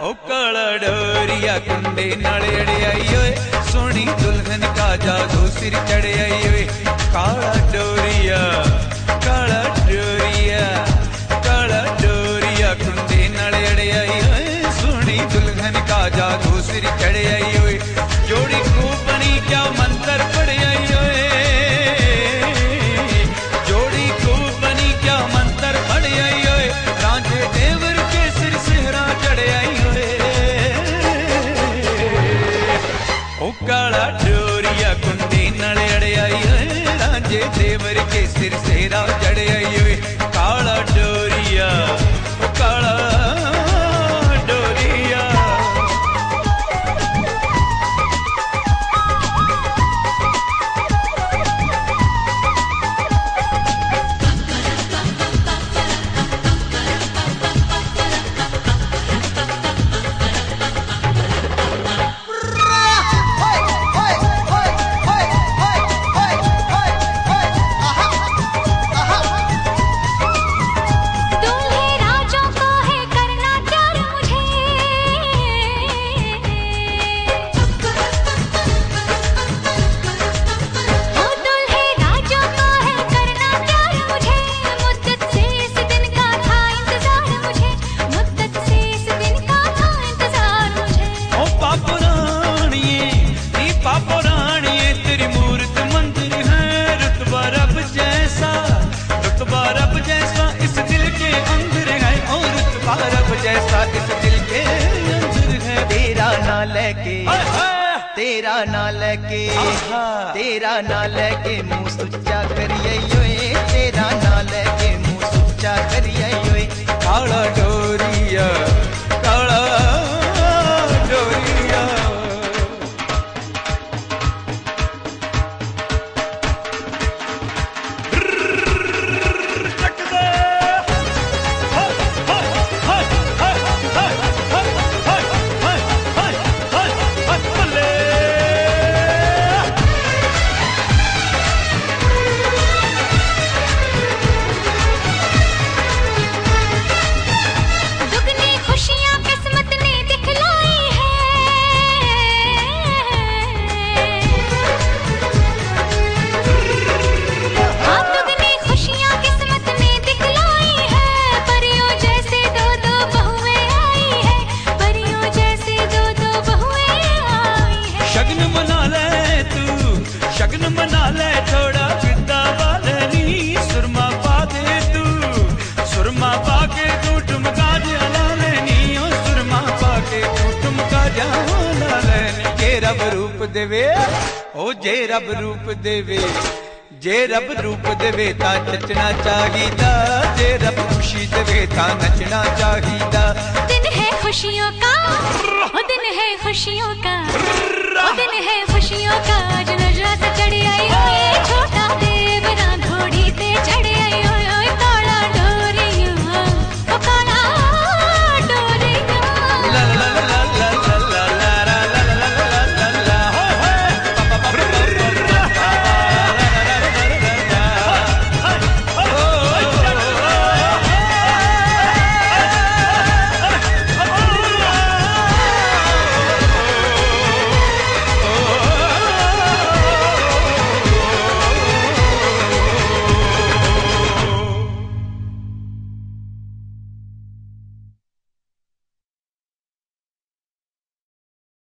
ओ काला डोरिया कुंडे नाले अड़े आई ओए, सोनी दुल्हन का जादू सिर चढ़े आई ओए। काला डोरिया काला डोरिया काला डोरिया कुंडे नाले अड़े आई ओए, सोनी दुल्हन का जादू सिर चढ़े आई ओए। जोड़ी को बनी क्या मंत्र पड़े आई ओए, जोड़ी को बनी क्या मंत्र पड़े आई ओए। रांझे देवर के सिर सेहरा चढ़े आई ओए। ओ काला डोरिया कुंडी नाले अड़े आई ओए, रांझे देवर के सिर सेहरा चढ़े आई ओए। काला डोरिया ओ काला डोरिया। जैसा इस दिल के अंदर है, तेरा ना लेके तेरा ना लेके तेरा ना लेके मुंह सुच्चा करिए योए, तेरा ना लेके मुंह सुच्चा करिए योए। काला डोरिया काला डोरिया। रब रूप देवे ओ जे रब रूप देवे, जे रब रूप देवे ता नचना चाहिदा, जे रब खुशी देवे ता नचना चाहिदा। दिन है खुशियों का ओ दिन है खुशियों का ओ दिन है खुशियों का, आज नजरा